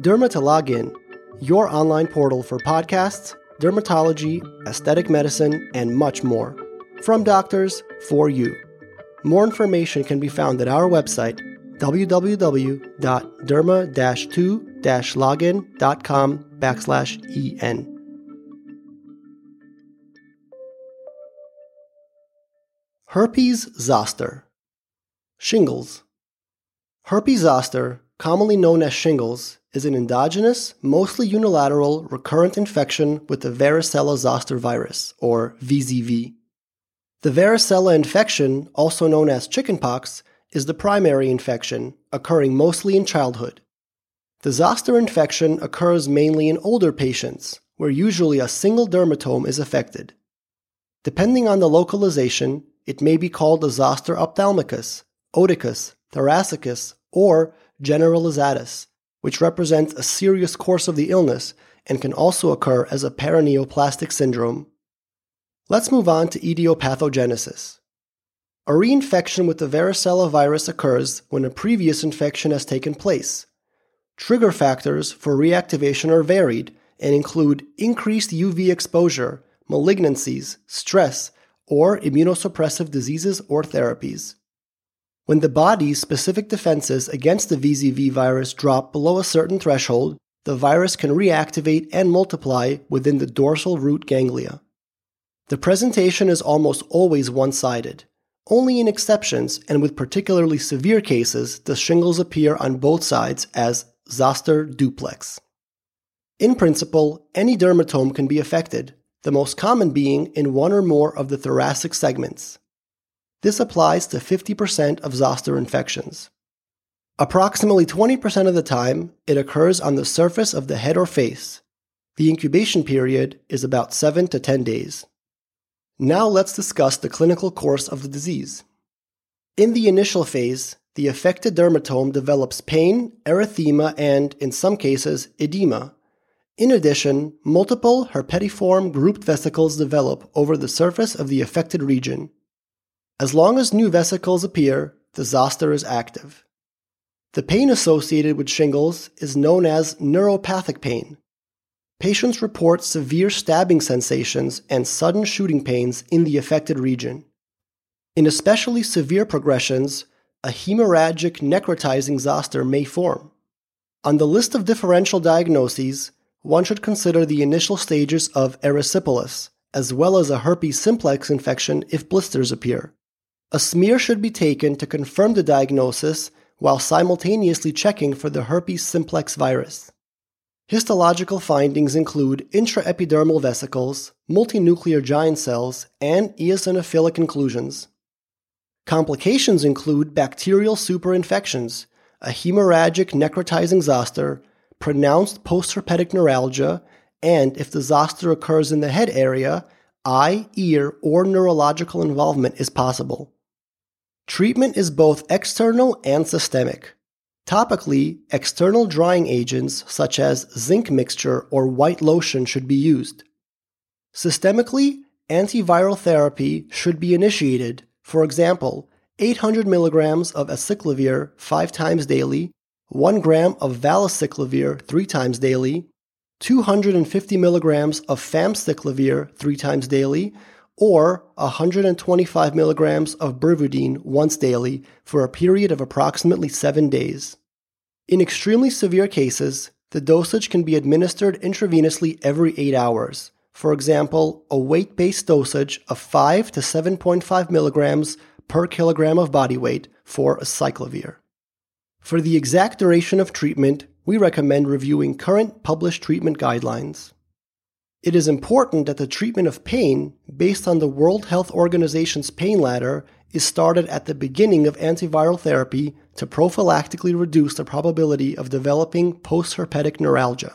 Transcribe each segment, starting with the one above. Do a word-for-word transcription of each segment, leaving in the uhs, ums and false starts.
Dermatologin, your online portal for podcasts, dermatology, aesthetic medicine, and much more. From doctors, for you. More information can be found at our website, w w w dot derma dash two dash login dot com backslash en. Herpes zoster. Shingles. Herpes zoster, commonly known as shingles, is an endogenous, mostly unilateral, recurrent infection with the varicella zoster virus, or V Z V. The varicella infection, also known as chickenpox, is the primary infection, occurring mostly in childhood. The zoster infection occurs mainly in older patients, where usually a single dermatome is affected. Depending on the localization, it may be called a zoster ophthalmicus, oticus, thoracicus, or generalizatus, which represents a serious course of the illness and can also occur as a paraneoplastic syndrome. Let's move on to etiopathogenesis. A reinfection with the varicella virus occurs when a previous infection has taken place. Trigger factors for reactivation are varied and include increased U V exposure, malignancies, stress, or immunosuppressive diseases or therapies. When the body's specific defenses against the V Z V virus drop below a certain threshold, the virus can reactivate and multiply within the dorsal root ganglia. The presentation is almost always one-sided. Only in exceptions and with particularly severe cases does shingles appear on both sides as zoster duplex. In principle, any dermatome can be affected, the most common being in one or more of the thoracic segments. This applies to fifty percent of zoster infections. Approximately twenty percent of the time, it occurs on the surface of the head or face. The incubation period is about seven to ten days. Now let's discuss the clinical course of the disease. In the initial phase, the affected dermatome develops pain, erythema, and, in some cases, edema. In addition, multiple herpetiform grouped vesicles develop over the surface of the affected region. As long as new vesicles appear, the zoster is active. The pain associated with shingles is known as neuropathic pain. Patients report severe stabbing sensations and sudden shooting pains in the affected region. In especially severe progressions, a hemorrhagic necrotizing zoster may form. On the list of differential diagnoses, one should consider the initial stages of erysipelas, as well as a herpes simplex infection if blisters appear. A smear should be taken to confirm the diagnosis while simultaneously checking for the herpes simplex virus. Histological findings include intraepidermal vesicles, multinuclear giant cells, and eosinophilic inclusions. Complications include bacterial superinfections, a hemorrhagic necrotizing zoster, pronounced postherpetic neuralgia, and if the zoster occurs in the head area, eye, ear, or neurological involvement is possible. Treatment is both external and systemic. Topically, external drying agents such as zinc mixture or white lotion should be used. Systemically, antiviral therapy should be initiated, for example, eight hundred milligrams of acyclovir five times daily, one gram of valacyclovir three times daily, two hundred fifty milligrams of famciclovir three times daily, or one hundred twenty-five milligrams of bervudine once daily for a period of approximately seven days. In extremely severe cases, the dosage can be administered intravenously every eight hours. For example, a weight-based dosage of five to seven point five milligrams per kilogram of body weight for acyclovir. For the exact duration of treatment, we recommend reviewing current published treatment guidelines. It is important that the treatment of pain, based on the World Health Organization's pain ladder, is started at the beginning of antiviral therapy to prophylactically reduce the probability of developing postherpetic neuralgia.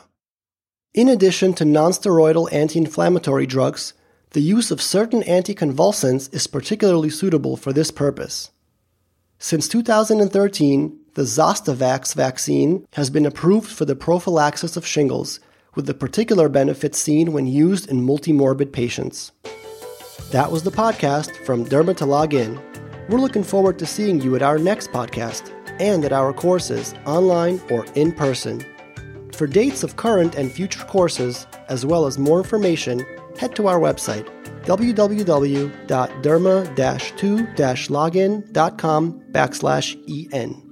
In addition to nonsteroidal anti-inflammatory drugs, the use of certain anticonvulsants is particularly suitable for this purpose. Since two thousand thirteen, the Zostavax vaccine has been approved for the prophylaxis of shingles, with the particular benefits seen when used in multimorbid patients. That was the podcast from Dermatologin. We're looking forward to seeing you at our next podcast and at our courses, online or in person. For dates of current and future courses, as well as more information, head to our website, w w w dot derma dash two dash login dot com backslash en.